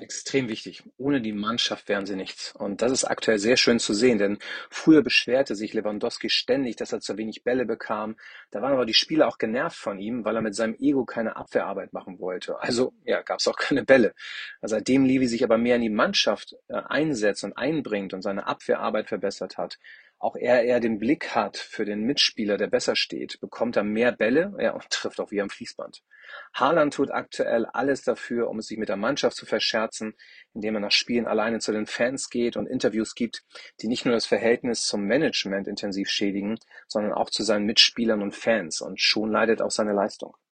Extrem wichtig. Ohne die Mannschaft wären sie nichts. Und das ist aktuell sehr schön zu sehen, denn früher beschwerte sich Lewandowski ständig, dass er zu wenig Bälle bekam. Da waren aber die Spieler auch genervt von ihm, weil er mit seinem Ego keine Abwehrarbeit machen wollte. Also ja, gab es auch keine Bälle. Seitdem Levi sich aber mehr in die Mannschaft einsetzt und einbringt und seine Abwehrarbeit verbessert hat, auch er eher den Blick hat für den Mitspieler, der besser steht, bekommt er mehr Bälle, ja, und trifft auch wie am Fließband. Haaland tut aktuell alles dafür, um es sich mit der Mannschaft zu verscherzen, indem er nach Spielen alleine zu den Fans geht und Interviews gibt, die nicht nur das Verhältnis zum Management intensiv schädigen, sondern auch zu seinen Mitspielern und Fans. Und schon leidet auch seine Leistung.